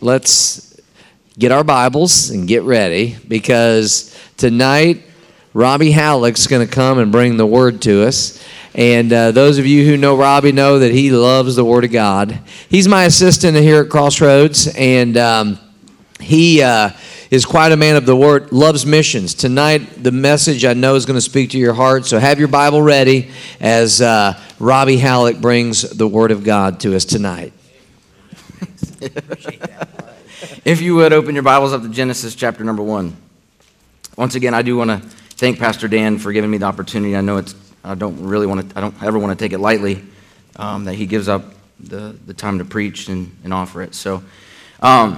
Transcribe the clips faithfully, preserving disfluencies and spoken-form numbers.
let's get our Bibles and get ready, because tonight Robbie Halleck's going to come and bring the Word to us. And uh, those of you who know Robbie know that he loves the Word of God. He's my assistant here at Crossroads, and um, he uh, is quite a man of the Word, loves missions. Tonight, the message I know is going to speak to your heart, so have your Bible ready as uh, Robbie Halleck brings the Word of God to us tonight. If you would, open your Bibles up to Genesis chapter number one. Once again, I do want to thank Pastor Dan for giving me the opportunity. I know it's I don't really want to, I don't ever want to take it lightly, um, that he gives up the, the time to preach and, and offer it. So um,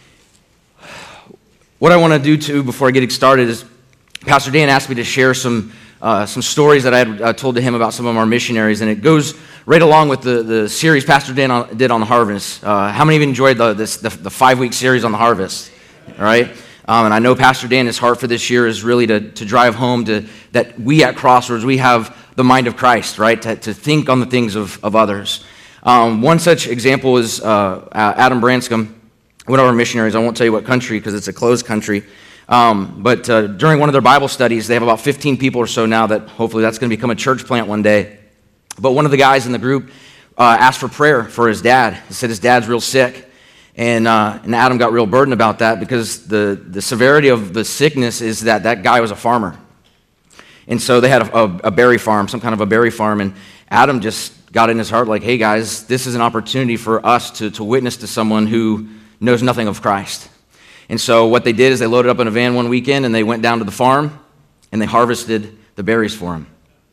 what I want to do too before I get started is Pastor Dan asked me to share some uh, some stories that I had uh, told to him about some of our missionaries, and it goes right along with the, the series Pastor Dan on, did on the harvest. Uh, how many of you enjoyed the, this, the, the five-week series on the harvest? All right? Um, and I know Pastor Dan, his heart for this year is really to, to drive home to that we at Crossroads, we have the mind of Christ, right? To, to think on the things of, of others. Um, one such example is uh, Adam Branscombe, one of our missionaries. I won't tell you what country because it's a closed country. Um, but uh, during one of their Bible studies, they have about fifteen people or so now that hopefully that's going to become a church plant one day. But one of the guys in the group uh, asked for prayer for his dad. He said his dad's real sick. And, uh, and Adam got real burdened about that because the, the severity of the sickness is that that guy was a farmer. And so they had a, a, a berry farm, some kind of a berry farm, and Adam just got in his heart like, hey guys, this is an opportunity for us to, to witness to someone who knows nothing of Christ. And so what they did is they loaded up in a van one weekend and they went down to the farm and they harvested the berries for him.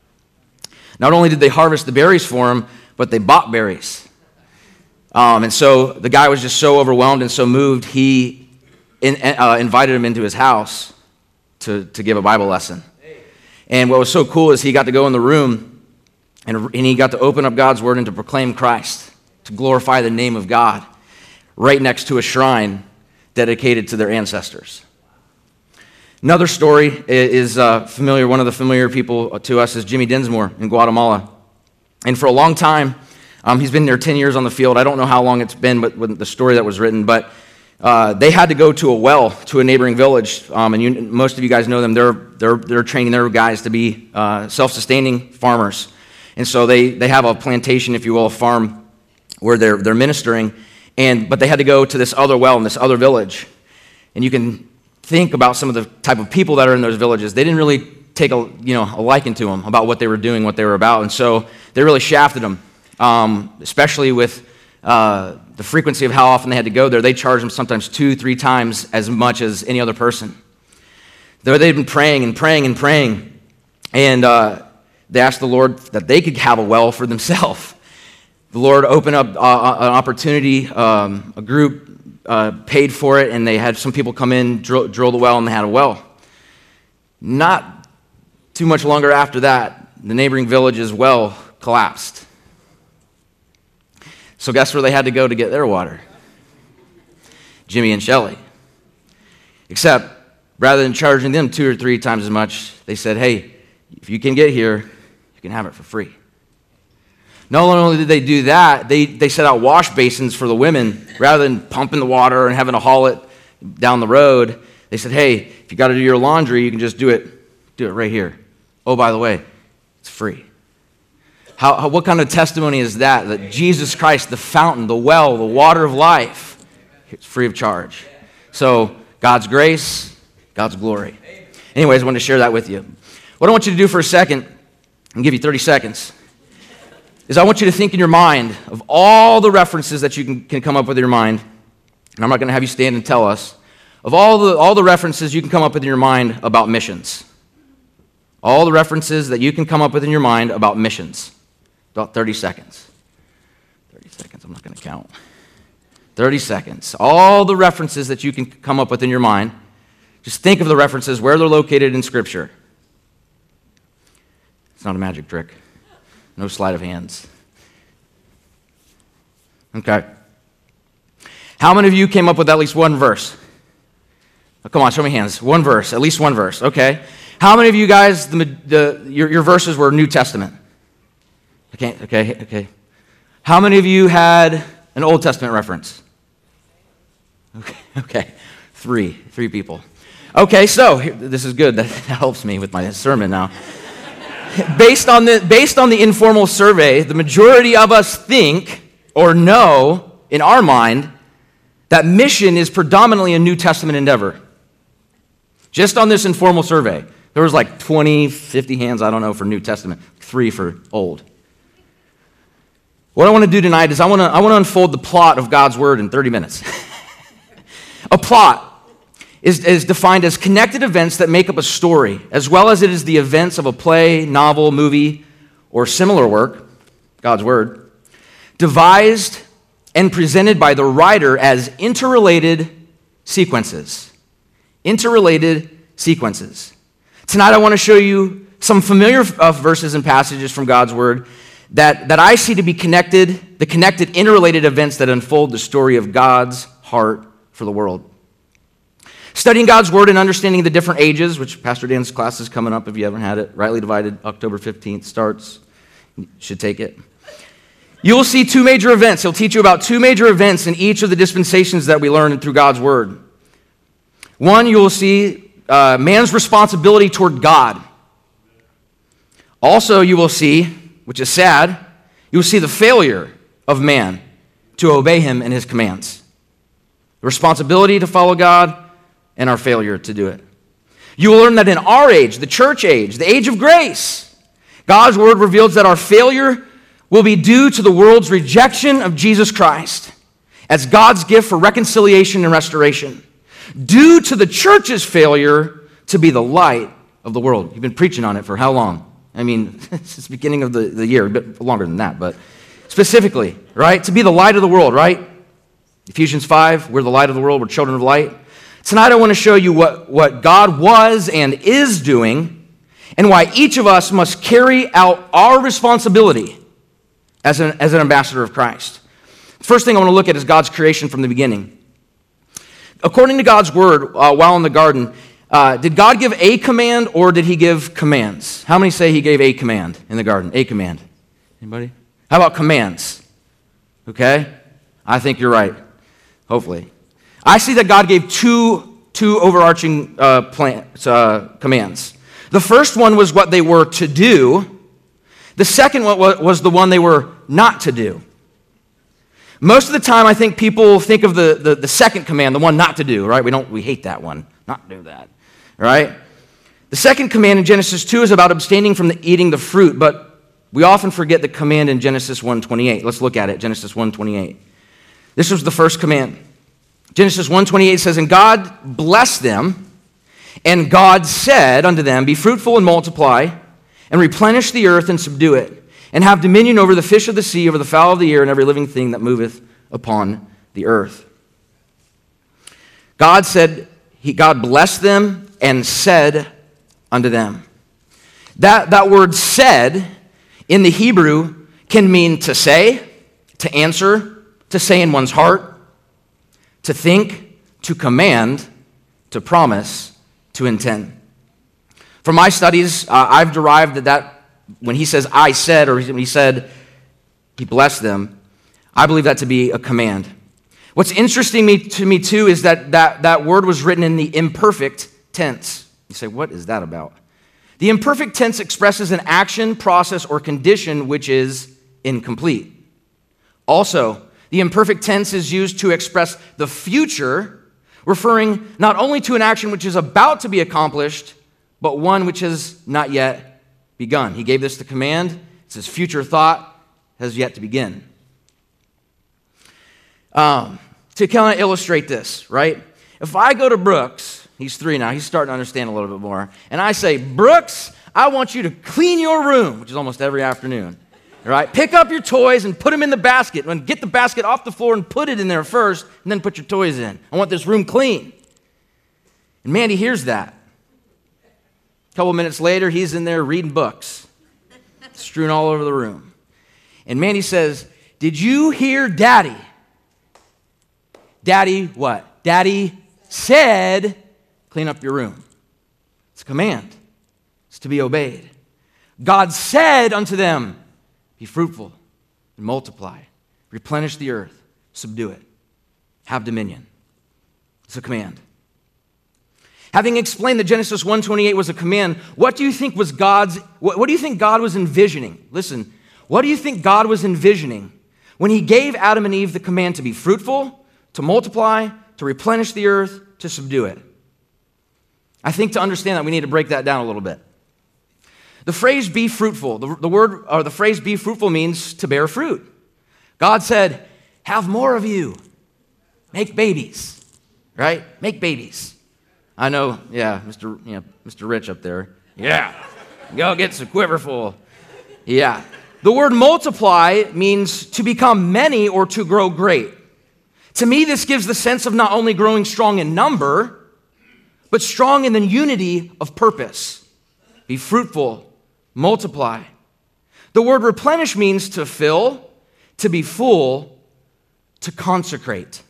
Not only did they harvest the berries for him, but they bought berries. Um, and so the guy was just so overwhelmed and so moved, he in, uh, invited him into his house to, to give a Bible lesson. And what was so cool is he got to go in the room and, and he got to open up God's Word and to proclaim Christ, to glorify the name of God, right next to a shrine dedicated to their ancestors. Another story is uh, familiar, one of the familiar people to us is Jimmy Dinsmore in Guatemala. And for a long time, Um, he's been there ten years on the field. I don't know how long it's been, but with the story that was written, but uh, they had to go to a well to a neighboring village, um, and you, most of you guys know them. They're they're they're training their guys to be uh, self-sustaining farmers, and so they they have a plantation, if you will, a farm where they're they're ministering, and but they had to go to this other well in this other village, and you can think about some of the type of people that are in those villages. They didn't really take a you know a liking to them about what they were doing, what they were about, and so they really shafted them. Um, especially with uh, the frequency of how often they had to go there. They charged them sometimes two, three times as much as any other person. Though they'd been praying and praying and praying, and uh, they asked the Lord that they could have a well for themselves. The Lord opened up uh, an opportunity. Um, a group uh, paid for it, and they had some people come in, drill, drill the well, and they had a well. Not too much longer after that, the neighboring village's well collapsed. So guess where they had to go to get their water? Jimmy and Shelley. Except, rather than charging them two or three times as much, they said, hey, if you can get here, you can have it for free. Not only did they do that, they, they set out wash basins for the women. Rather than pumping the water and having to haul it down the road, they said, hey, if you got to do your laundry, you can just do it, do it right here. Oh, by the way, it's free. How, how, what kind of testimony is that? That Jesus Christ, the fountain, the well, the water of life, it's free of charge. So God's grace, God's glory. Anyways, I wanted to share that with you. What I want you to do for a second, I'll give you thirty seconds, is I want you to think in your mind of all the references that you can, can come up with in your mind, and I'm not going to have you stand and tell us, of all the, all the references you can come up with in your mind about missions. All the references that you can come up with in your mind about missions. About thirty seconds. thirty seconds, I'm not going to count. thirty seconds. All the references that you can come up with in your mind, just think of the references, where they're located in Scripture. It's not a magic trick. No sleight of hands. Okay. How many of you came up with at least one verse? Oh, come on, show me hands. One verse, at least one verse. Okay. How many of you guys, the, the, your, your verses were New Testament? Okay, okay, okay. How many of you had an Old Testament reference? Okay, okay. Three. Three people. Okay, so here, this is good. That helps me with my sermon now. Based on the based on the informal survey, the majority of us think or know in our mind that mission is predominantly a New Testament endeavor. Just on this informal survey, there was like twenty, fifty hands, I don't know, for New Testament, three for Old. What I want to do tonight is I want to I want to unfold the plot of God's Word in thirty minutes. A plot is, is defined as connected events that make up a story, as well as it is the events of a play, novel, movie, or similar work, God's Word, devised and presented by the writer as interrelated sequences. Interrelated sequences. Tonight I want to show you some familiar uh, verses and passages from God's Word that, that I see to be connected, the connected, interrelated events that unfold the story of God's heart for the world. Studying God's Word and understanding the different ages, which Pastor Dan's class is coming up if you haven't had it. Rightly Divided, October fifteenth starts. You should take it. You will see two major events. He'll teach you about two major events in each of the dispensations that we learn through God's Word. One, you will see uh, man's responsibility toward God. Also, you will see, which is sad, you will see the failure of man to obey him and his commands. The responsibility to follow God and our failure to do it. You will learn that in our age, the church age, the age of grace, God's Word reveals that our failure will be due to the world's rejection of Jesus Christ as God's gift for reconciliation and restoration, due to the church's failure to be the light of the world. You've been preaching on it for how long? I mean, since the beginning of the, the year, a bit longer than that, but specifically, right? To be the light of the world, right? Ephesians five, we're the light of the world, we're children of light. Tonight I want to show you what, what God was and is doing and why each of us must carry out our responsibility as an, as an ambassador of Christ. First thing I want to look at is God's creation from the beginning. According to God's Word, uh, while in the garden, uh, did God give a command or did he give commands? How many say he gave a command in the garden? A command. Anybody? How about commands? Okay? I think you're right. Hopefully. I see that God gave two, two overarching uh, plans, uh, commands. The first one was what they were to do. The second one was the one they were not to do. Most of the time, I think people think of the, the, the second command, the one not to do, right? We don't, we hate that one, not do that, right? The second command in Genesis two is about abstaining from the, eating the fruit, but we often forget the command in Genesis one twenty-eight. Let's look at it, Genesis one twenty-eight. This was the first command. Genesis one twenty-eight says, "And God blessed them, and God said unto them, Be fruitful and multiply, and replenish the earth and subdue it, and have dominion over the fish of the sea, over the fowl of the air, and every living thing that moveth upon the earth." God said, he, God blessed them and said unto them. That, that word said in the Hebrew can mean to say, to answer, to say in one's heart, to think, to command, to promise, to intend. From my studies, uh, I've derived that, that when he says, I said, or when he said, he blessed them, I believe that to be a command. What's interesting me, to me, too, is that, that that word was written in the imperfect tense. You say, what is that about? The imperfect tense expresses an action, process, or condition which is incomplete. Also, the imperfect tense is used to express the future, referring not only to an action which is about to be accomplished, but one which has not yet begun. He gave this the command. It says future thought has yet to begin. Um, to kind of illustrate this, right? If I go to Brooks, he's three now, he's starting to understand a little bit more, and I say, Brooks, I want you to clean your room, which is almost every afternoon. Right? Pick up your toys and put them in the basket. And get the basket off the floor and put it in there first, and then put your toys in. I want this room clean. And Mandy hears that. A couple minutes later, he's in there reading books, strewn all over the room. And Mandy says, did you hear Daddy? Daddy what? Daddy said, clean up your room. It's a command. It's to be obeyed. God said unto them, be fruitful and multiply, replenish the earth, subdue it, have dominion. It's a command. Having explained that Genesis one twenty-eight was a command, what do you think was God's, what, what do you think God was envisioning? Listen, what do you think God was envisioning when he gave Adam and Eve the command to be fruitful, to multiply, to replenish the earth, to subdue it? I think to understand that we need to break that down a little bit. The phrase be fruitful, the, the word or the phrase be fruitful means to bear fruit. God said, have more of you. Make babies, right? Make babies. I know, yeah, Mister You know, Mister Rich up there. Yeah, go get some quiverful. Yeah. The word multiply means to become many or to grow great. To me, this gives the sense of not only growing strong in number, but strong in the unity of purpose. Be fruitful, multiply. The word replenish means to fill, to be full, to consecrate.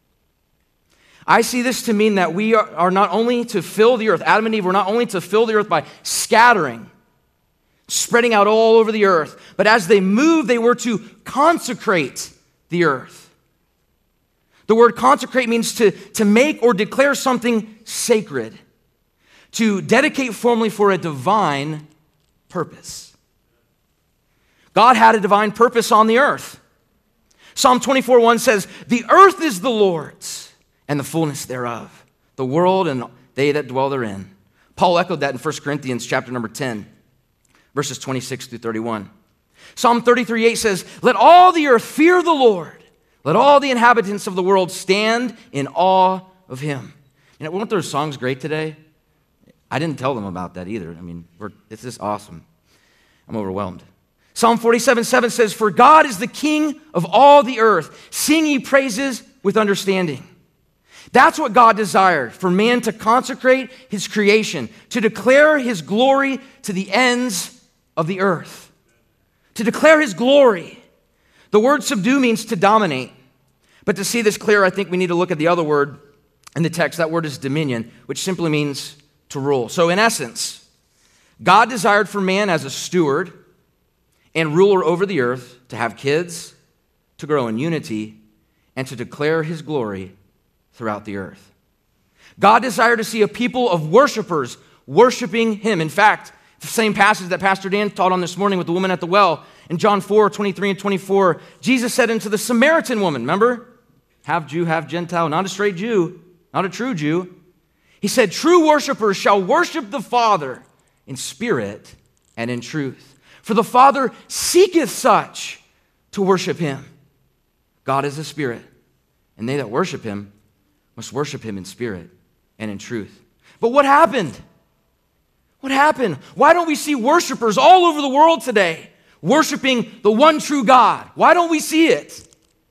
I see this to mean that we are, are not only to fill the earth, Adam and Eve were not only to fill the earth by scattering, spreading out all over the earth, but as they moved, they were to consecrate the earth. The word consecrate means to, to make or declare something sacred, to dedicate formally for a divine purpose. God had a divine purpose on the earth. Psalm twenty-four one says, the earth is the Lord's, and the fullness thereof, the world and they that dwell therein. Paul echoed that in First Corinthians chapter number ten, verses twenty-six through thirty-one. Psalm thirty-three eight says, let all the earth fear the Lord. Let all the inhabitants of the world stand in awe of him. You know, weren't those songs great today? I didn't tell them about that either. I mean, we're, it's just awesome. I'm overwhelmed. Psalm forty-seven seven says, for God is the King of all the earth. Sing ye praises with understanding. That's what God desired, for man to consecrate his creation, to declare his glory to the ends of the earth. To declare his glory. The word subdue means to dominate. But to see this clear, I think we need to look at the other word in the text. That word is dominion, which simply means to rule. So in essence, God desired for man as a steward and ruler over the earth to have kids, to grow in unity, and to declare his glory throughout the earth. God desired to see a people of worshipers worshiping him. In fact, the same passage that Pastor Dan taught on this morning with the woman at the well, in John four twenty-three and twenty-four, Jesus said unto the Samaritan woman, remember? Half Jew, half Gentile, not a straight Jew, not a true Jew. He said, true worshipers shall worship the Father in spirit and in truth. For the Father seeketh such to worship him. God is a spirit, and they that worship him must worship him in spirit and in truth. But what happened? What happened? Why don't we see worshipers all over the world today worshiping the one true God? Why don't we see it?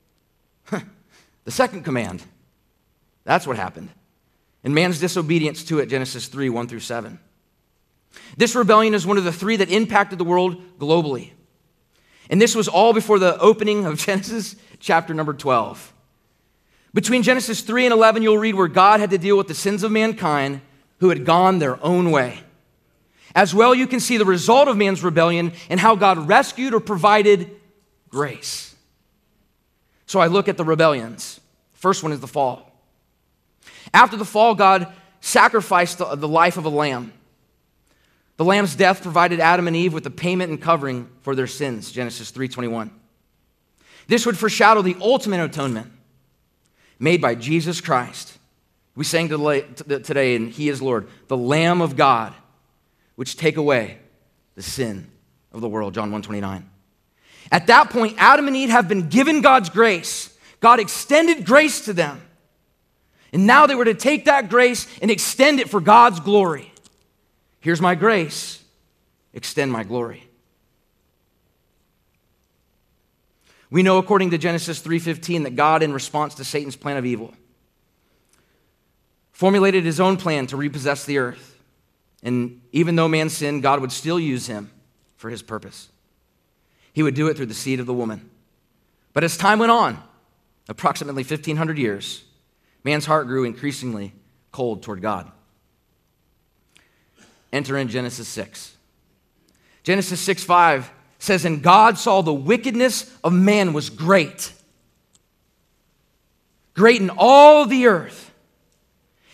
The second command. That's what happened. And man's disobedience to it, Genesis three, one through seven. This rebellion is one of the three that impacted the world globally. And this was all before the opening of Genesis chapter number twelve. Between Genesis three and eleven, you'll read where God had to deal with the sins of mankind who had gone their own way. As well, you can see the result of man's rebellion and how God rescued or provided grace. So I look at the rebellions. First one is the fall. After the fall, God sacrificed the, the life of a lamb. The lamb's death provided Adam and Eve with the payment and covering for their sins, Genesis three twenty-one. This would foreshadow the ultimate atonement made by Jesus Christ. We sang today, and he is Lord, the Lamb of God, which take away the sin of the world, John one twenty-nine. At that point, Adam and Eve have been given God's grace. God extended grace to them. And now they were to take that grace and extend it for God's glory. Here's my grace, extend my glory. We know according to Genesis three fifteen that God, in response to Satan's plan of evil, formulated his own plan to repossess the earth. And even though man sinned, God would still use him for his purpose. He would do it through the seed of the woman. But as time went on, approximately fifteen hundred years, man's heart grew increasingly cold toward God. Enter in Genesis six. Genesis six five says, and God saw the wickedness of man was great. Great in all the earth.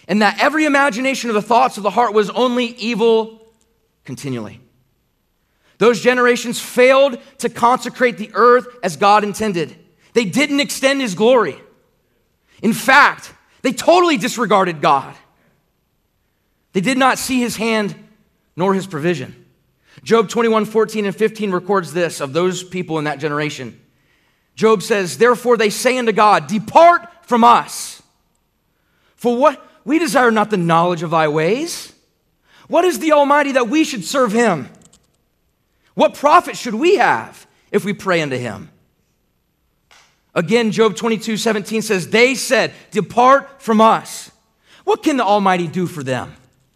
and that every imagination of the thoughts of the heart was only evil continually. Those generations failed to consecrate the earth as God intended. They didn't extend his glory. In fact, they totally disregarded God. They did not see his hand nor his provision. Job twenty-one, fourteen and fifteen records this of those people in that generation. Job says, therefore they say unto God, depart from us. For what? We desire not the knowledge of thy ways. What is the Almighty that we should serve him? What profit should we have if we pray unto him? Again, Job twenty-two, seventeen says, they said, depart from us. What can the Almighty do for them?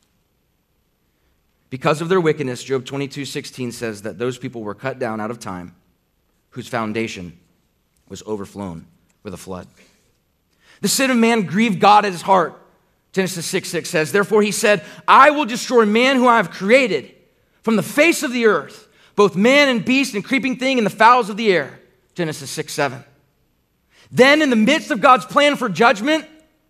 Because of their wickedness, Job twenty-two, sixteen says that those people were cut down out of time, whose foundation was overflown with a flood. The sin of man grieved God at his heart. Genesis six, six says, therefore he said, I will destroy man who I have created from the face of the earth, both man and beast and creeping thing and the fowls of the air. Genesis six, seven. Then in the midst of God's plan for judgment,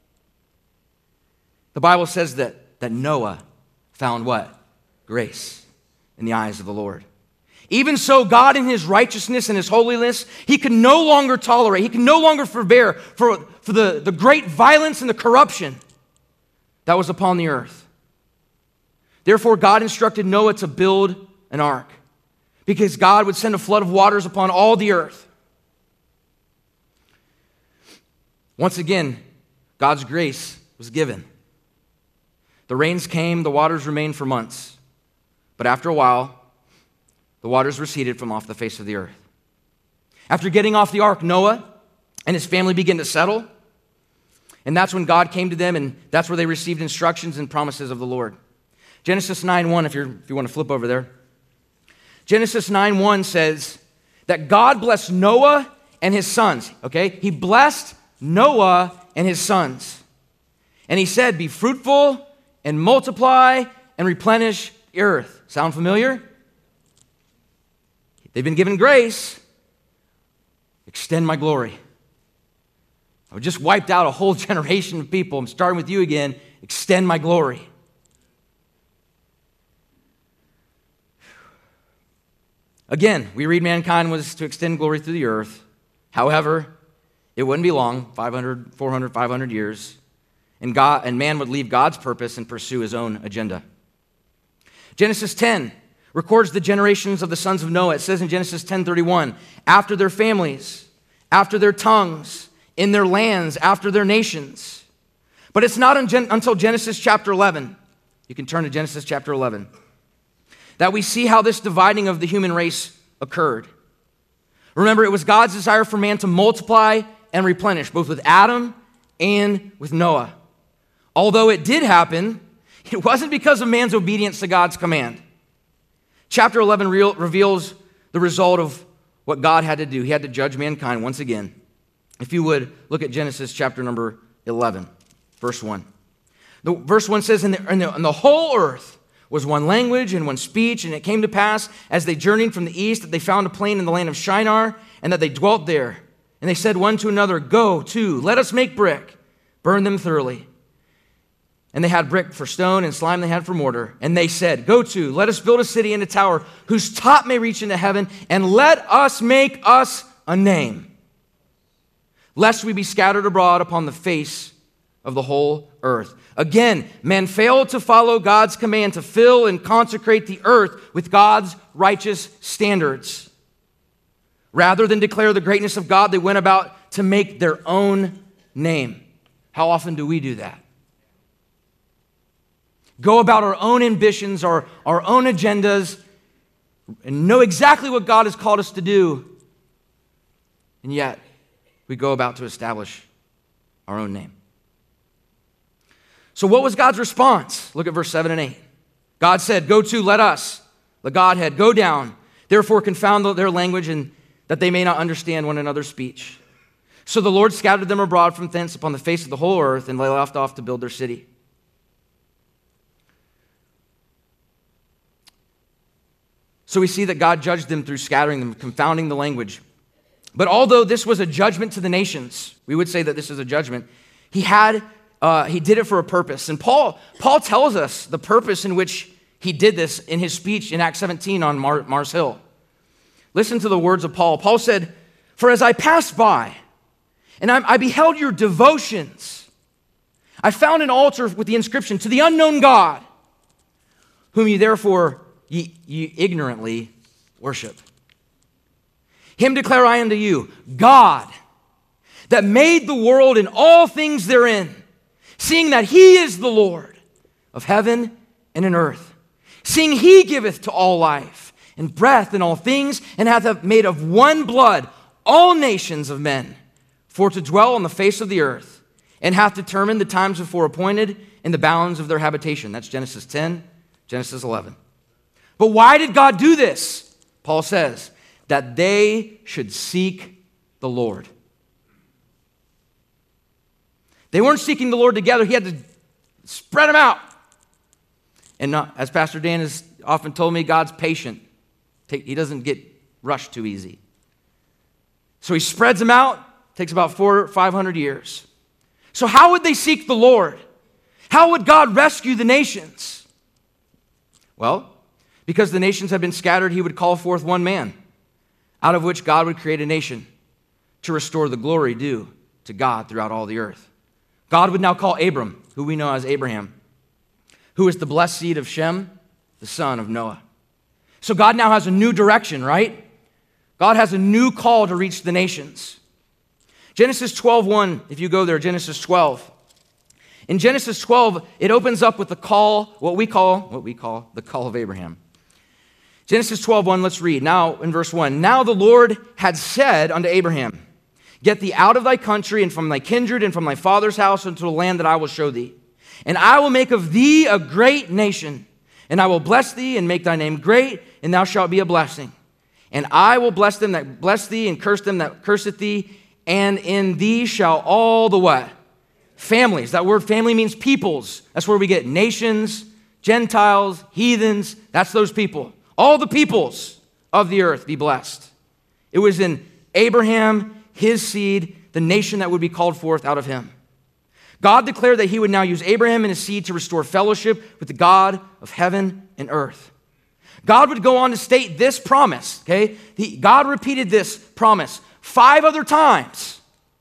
the Bible says that, that Noah found what? Grace in the eyes of the Lord. Even so, God in his righteousness and his holiness, he could no longer tolerate, he could no longer forbear for, for the, the great violence and the corruption that was upon the earth. Therefore, God instructed Noah to build an ark, because God would send a flood of waters upon all the earth. Once again, God's grace was given. The rains came, the waters remained for months. But after a while, the waters receded from off the face of the earth. After getting off the ark, Noah and his family began to settle. And that's when God came to them, and that's where they received instructions and promises of the Lord. Genesis nine one, if, you're, if you want to flip over there. Genesis nine one says that God blessed Noah and his sons, okay? He blessed Noah and his sons. And he said, be fruitful and multiply and replenish the earth. Sound familiar? They've been given grace. Extend my glory. I just wiped out a whole generation of people. I'm starting with you again. Extend my glory. Again, we read mankind was to extend glory through the earth. However, it wouldn't be long, five hundred, four hundred, five hundred years, and God and man would leave God's purpose and pursue his own agenda. Genesis ten records the generations of the sons of Noah. It says in Genesis ten thirty-one, after their families, after their tongues, in their lands, after their nations. But it's not until Genesis chapter eleven, you can turn to Genesis chapter eleven, that we see how this dividing of the human race occurred. Remember, it was God's desire for man to multiply and replenish, both with Adam and with Noah. Although it did happen, it wasn't because of man's obedience to God's command. Chapter eleven re- reveals the result of what God had to do. He had to judge mankind once again. If you would, look at Genesis chapter number eleven, verse one. The, verse one says, and the, and, the, and the whole earth was one language and one speech, and it came to pass, as they journeyed from the east, that they found a plain in the land of Shinar, and that they dwelt there. And they said one to another, go to, let us make brick, burn them thoroughly. And they had brick for stone, and slime they had for mortar. And they said, go to, let us build a city and a tower, whose top may reach into heaven, and let us make us a name, lest we be scattered abroad upon the face of the whole earth. Again, man failed to follow God's command to fill and consecrate the earth with God's righteous standards. Rather than declare the greatness of God, they went about to make their own name. How often do we do that? Go about our own ambitions, our, our own agendas, and know exactly what God has called us to do. And yet, we go about to establish our own name. So what was God's response? Look at verse seven and eight. God said, go to, let us, the Godhead, go down. Therefore confound their language, and that they may not understand one another's speech. So the Lord scattered them abroad from thence upon the face of the whole earth, and they left off to build their city. So we see that God judged them through scattering them, confounding the language. But although this was a judgment to the nations, we would say that this is a judgment, he had uh, he did it for a purpose. And Paul, Paul tells us the purpose in which he did this in his speech in Acts seventeen on Mar- Mars Hill. Listen to the words of Paul. Paul said, "For as I passed by, and I, I beheld your devotions, I found an altar with the inscription, 'To the unknown God, whom ye therefore ye, ye ignorantly worship. Him declare I unto you, God, that made the world and all things therein, seeing that he is the Lord of heaven and in earth, seeing he giveth to all life and breath and all things, and hath made of one blood all nations of men, for to dwell on the face of the earth, and hath determined the times before appointed and the bounds of their habitation.'" That's Genesis ten, Genesis eleven. But why did God do this? Paul says, that they should seek the Lord. They weren't seeking the Lord together. He had to spread them out. And not, as Pastor Dan has often told me, God's patient. He doesn't get rushed too easy. So he spreads them out. Takes about four or five hundred years. So how would they seek the Lord? How would God rescue the nations? Well, because the nations had been scattered, he would call forth one man, out of which God would create a nation to restore the glory due to God throughout all the earth. God would now call Abram, who we know as Abraham, who is the blessed seed of Shem, the son of Noah. So God now has a new direction, right? God has a new call to reach the nations. Genesis twelve one, if you go there, Genesis twelve. In Genesis twelve, it opens up with the call, what we call, what we call the call of Abraham. Genesis twelve one, let's read. Now, in verse one, "Now the Lord had said unto Abraham, Get thee out of thy country and from thy kindred and from thy father's house unto the land that I will show thee. And I will make of thee a great nation, and I will bless thee and make thy name great, and thou shalt be a blessing. And I will bless them that bless thee, and curse them that curseth thee, and in thee shall all the what? Families." That word family means peoples. That's where we get nations, Gentiles, heathens. That's those people. All the peoples of the earth be blessed. It was in Abraham, his seed, the nation that would be called forth out of him. God declared that he would now use Abraham and his seed to restore fellowship with the God of heaven and earth. God would go on to state this promise, okay? He, God repeated this promise five other times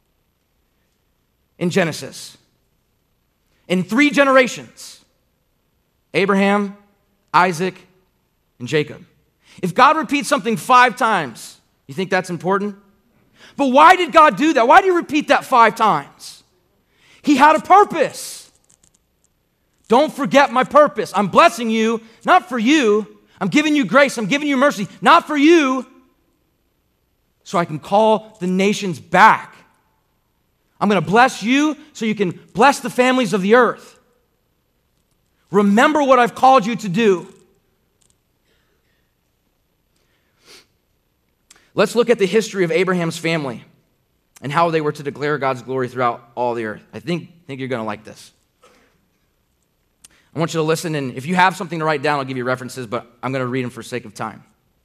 in Genesis. In three generations. Abraham, Isaac, and Jacob. If God repeats something five times, you think that's important? But why did God do that? Why did he repeat that five times? He had a purpose. Don't forget my purpose. I'm blessing you, not for you. I'm giving you grace. I'm giving you mercy, not for you, so I can call the nations back. I'm going to bless you so you can bless the families of the earth. Remember what I've called you to do. Let's look at the history of Abraham's family and how they were to declare God's glory throughout all the earth. I think, think you're going to like this. I want you to listen, and if you have something to write down, I'll give you references, but I'm going to read them for sake of time.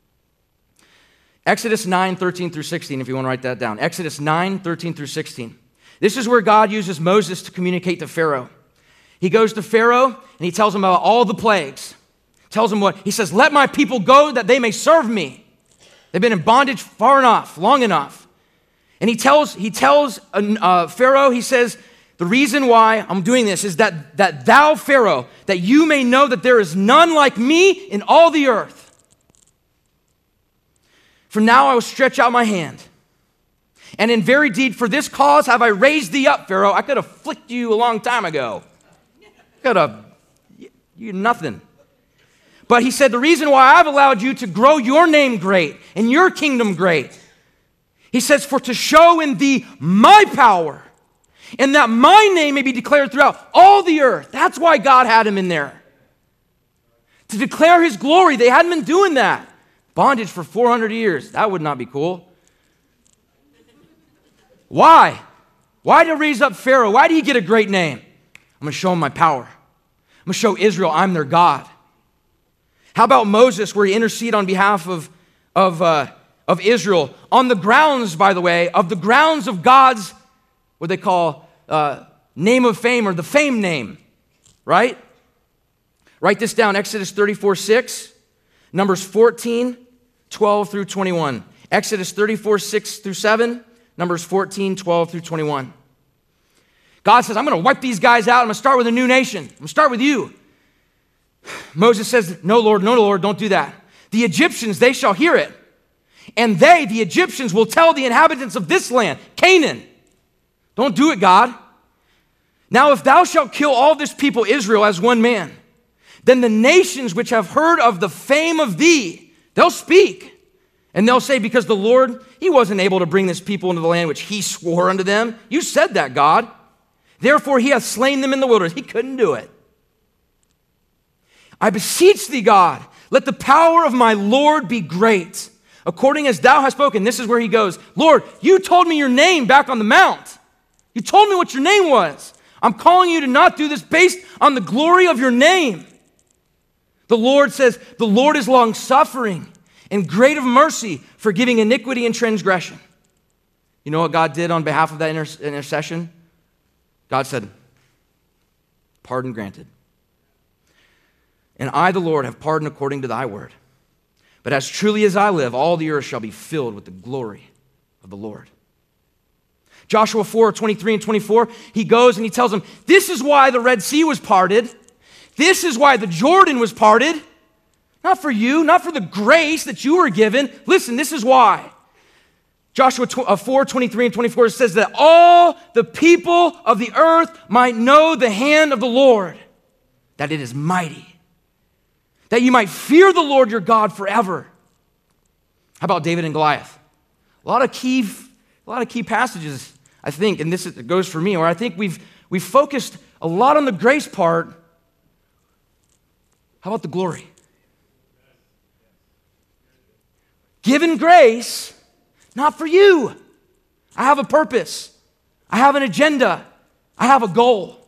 Exodus nine, thirteen through sixteen, if you want to write that down. Exodus nine, thirteen through sixteen. This is where God uses Moses to communicate to Pharaoh. He goes to Pharaoh, and he tells him about all the plagues. Tells him what? He says, "Let my people go that they may serve me. They've been in bondage far enough, long enough." And he tells, he tells uh, Pharaoh, he says, "The reason why I'm doing this is that, that thou, Pharaoh, that you may know that there is none like me in all the earth. For now I will stretch out my hand. And in very deed, for this cause have I raised thee up, Pharaoh." I could have flicked you a long time ago. Could have, you're nothing. But he said, "The reason why I've allowed you to grow your name great and your kingdom great," he says, "for to show in thee my power, and that my name may be declared throughout all the earth." That's why God had him in there. To declare his glory. They hadn't been doing that. Bondage for four hundred years. That would not be cool. Why? Why did he raise up Pharaoh? Why did he get a great name? I'm going to show him my power. I'm going to show Israel I'm their God. How about Moses, where he interceded on behalf of, of, uh, of Israel on the grounds, by the way, of the grounds of God's, what they call, uh, name of fame or the fame name, right? Write this down, Exodus thirty-four six, Numbers fourteen, twelve through twenty-one. Exodus thirty-four six through seven, Numbers fourteen, twelve through twenty-one. God says, I'm going to wipe these guys out. I'm going to start with a new nation. I'm going to start with you. Moses says, no, Lord, no, Lord, don't do that. The Egyptians, they shall hear it. And they, the Egyptians, will tell the inhabitants of this land, Canaan. Don't do it, God. Now, if thou shalt kill all this people, Israel, as one man, then the nations which have heard of the fame of thee, they'll speak. And they'll say, because the Lord, he wasn't able to bring this people into the land which he swore unto them. You said that, God. Therefore, he hath slain them in the wilderness. He couldn't do it. I beseech thee, God, let the power of my Lord be great, according as thou hast spoken. This is where he goes, Lord, you told me your name back on the mount. You told me what your name was. I'm calling you to not do this based on the glory of your name. The Lord says, the Lord is long-suffering and great of mercy, forgiving iniquity and transgression. You know what God did on behalf of that inter- intercession? God said, pardon granted. And I, the Lord, have pardoned according to thy word. But as truly as I live, all the earth shall be filled with the glory of the Lord. Joshua four, twenty-three and twenty-four, he goes and he tells them, this is why the Red Sea was parted. This is why the Jordan was parted. Not for you, not for the grace that you were given. Listen, this is why. Joshua four, twenty-three and twenty-four says that all the people of the earth might know the hand of the Lord, that it is mighty, that you might fear the Lord your God forever. How about David and Goliath? A lot of key, a lot of key passages, I think, and this goes for me, where I think we've, we've focused a lot on the grace part. How about the glory? Given grace, not for you. I have a purpose. I have an agenda. I have a goal.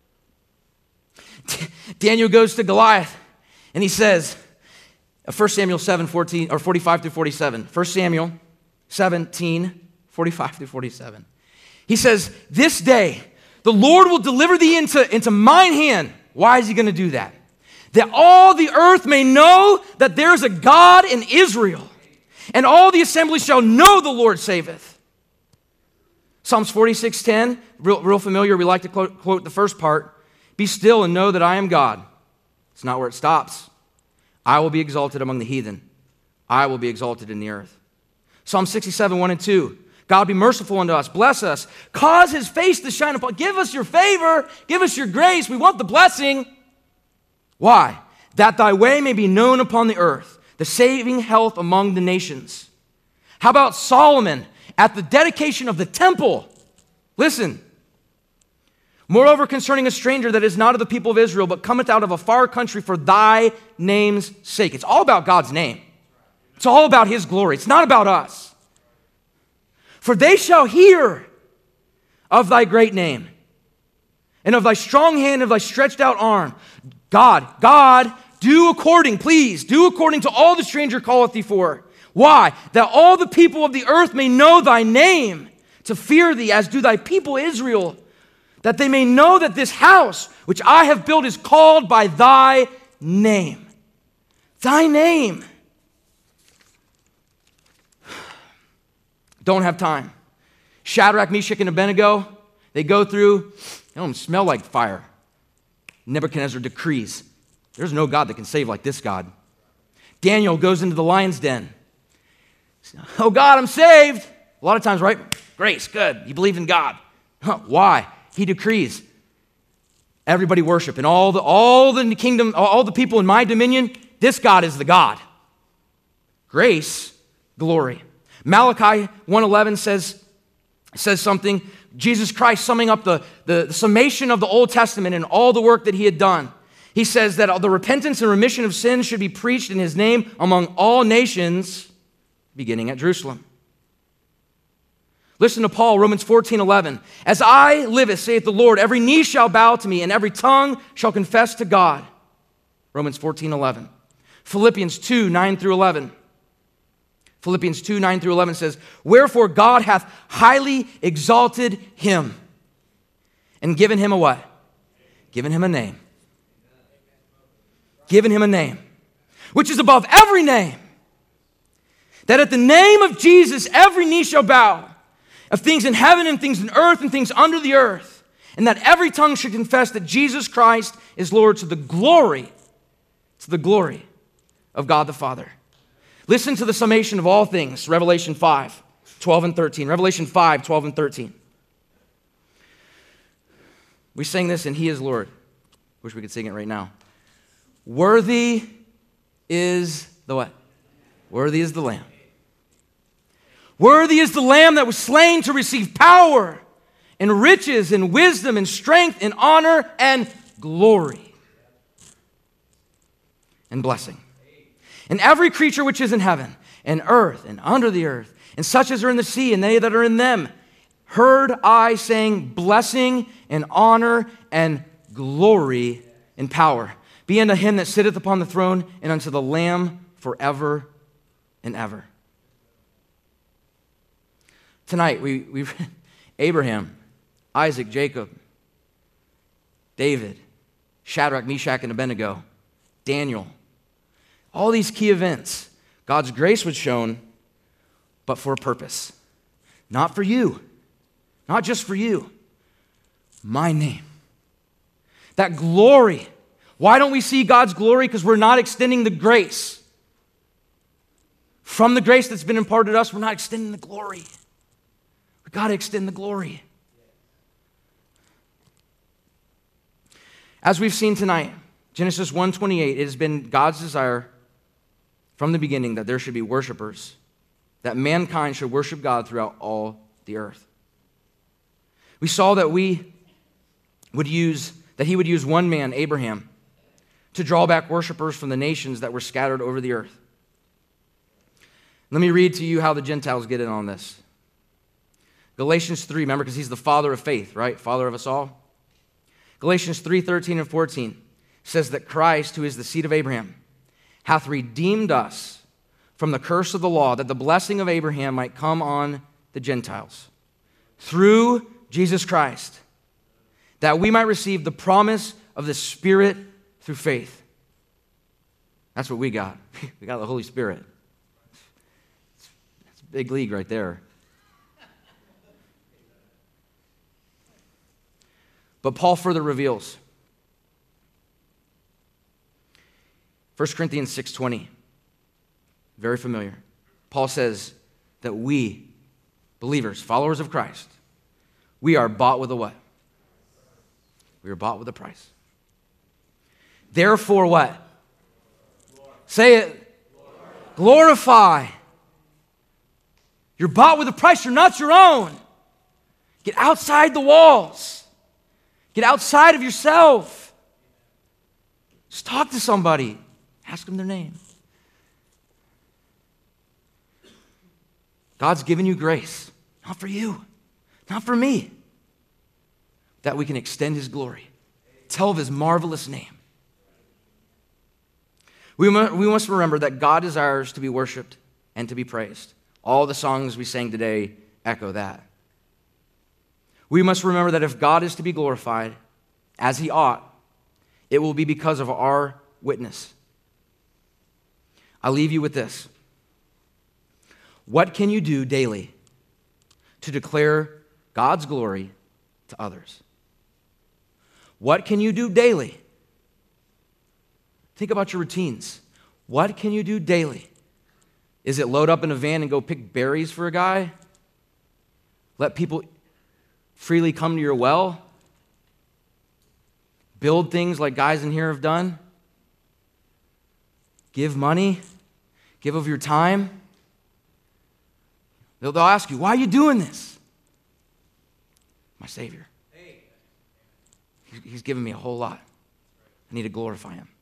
Daniel goes to Goliath and he says, First Samuel seven, fourteen, or forty-five through forty-seven. First Samuel seventeen, forty-five through forty-seven. He says, this day the Lord will deliver thee into, into mine hand. Why is he going to do that? That all the earth may know that there is a God in Israel. And all the assembly shall know the Lord saveth. Psalms forty-six ten, real, real familiar. We like to quote, quote the first part. Be still and know that I am God. It's not where it stops. I will be exalted among the heathen. I will be exalted in the earth. Psalm sixty-seven, one and two. God be merciful unto us. Bless us. Cause his face to shine upon. Give us your favor. Give us your grace. We want the blessing. Why? That thy way may be known upon the earth, the saving health among the nations. How about Solomon at the dedication of the temple? Listen. Moreover, concerning a stranger that is not of the people of Israel, but cometh out of a far country for thy name's sake. It's all about God's name. It's all about his glory. It's not about us. For they shall hear of thy great name and of thy strong hand and of thy stretched out arm. God, God, do according, please, do according to all the stranger calleth thee for. Why? That all the people of the earth may know thy name, to fear thee, as do thy people Israel, that they may know that this house which I have built is called by thy name. Thy name. Don't have time. Shadrach, Meshach, and Abednego, they go through, they don't smell like fire. Nebuchadnezzar decrees, there's no God that can save like this God. Daniel goes into the lion's den. Oh God, I'm saved. A lot of times, right? Grace, good. You believe in God. Huh, why? He decrees, everybody worship, and all the all the kingdom, all the people in my dominion, this God is the God. Grace, glory. Malachi one eleven says, says something. Jesus Christ summing up the, the, the summation of the Old Testament and all the work that he had done. He says that the repentance and remission of sins should be preached in his name among all nations, beginning at Jerusalem. Listen to Paul, Romans fourteen eleven. As I liveth, saith the Lord, every knee shall bow to me, and every tongue shall confess to God. Romans fourteen eleven. Philippians two nine through eleven. Philippians two nine through eleven says, wherefore God hath highly exalted him, and given him a what? Given him a name. Given him a name, which is above every name. That at the name of Jesus, every knee shall bow, of things in heaven and things in earth and things under the earth, and that every tongue should confess that Jesus Christ is Lord, to the glory, to the glory of God the Father. Listen to the summation of all things, Revelation five, twelve and thirteen. Revelation five, twelve and thirteen. We sang this in He is Lord. Wish we could sing it right now. Worthy is the what? Worthy is the Lamb. Worthy is the Lamb that was slain to receive power and riches and wisdom and strength and honor and glory and blessing. And every creature which is in heaven and earth and under the earth, and such as are in the sea and they that are in them, heard I saying, blessing and honor and glory and power be unto him that sitteth upon the throne and unto the Lamb forever and ever. Tonight, we, we Abraham, Isaac, Jacob, David, Shadrach, Meshach, and Abednego, Daniel, all these key events, God's grace was shown, but for a purpose. Not for you, not just for you, my name. That glory. Why don't we see God's glory? Because we're not extending the grace. From the grace that's been imparted to us, we're not extending the glory. We've got to extend the glory. As we've seen tonight, Genesis one twenty-eight, it has been God's desire from the beginning that there should be worshipers, that mankind should worship God throughout all the earth. We saw that we would use, that he would use one man, Abraham, to draw back worshipers from the nations that were scattered over the earth. Let me read to you how the Gentiles get in on this. Galatians three, remember, because he's the father of faith, right? Father of us all. Galatians three, thirteen and fourteen says that Christ, who is the seed of Abraham, hath redeemed us from the curse of the law, that the blessing of Abraham might come on the Gentiles through Jesus Christ, that we might receive the promise of the Spirit through faith. That's what we got. We got the Holy Spirit. That's a big league right there. But Paul further reveals. First Corinthians six twenty, very familiar. Paul says that we, believers, followers of Christ, we are bought with a what? We are bought with a price. Therefore what? Glorify. Say it. Glorify. Glorify. You're bought with a price. You're not your own. Get outside the walls. Get outside of yourself. Just talk to somebody. Ask them their name. God's given you grace, not for you, not for me, that we can extend his glory, tell of his marvelous name. We must, we must remember that God desires to be worshiped and to be praised. All the songs we sang today echo that. We must remember that if God is to be glorified, as he ought, it will be because of our witness. I'll leave you with this. What can you do daily to declare God's glory to others? What can you do daily? Think about your routines. What can you do daily? Is it load up in a van and go pick berries for a guy? Let people freely come to your well? Build things like guys in here have done? Give money? Give of your time? They'll, they'll ask you, why are you doing this? My Savior. He's, he's given me a whole lot. I need to glorify him.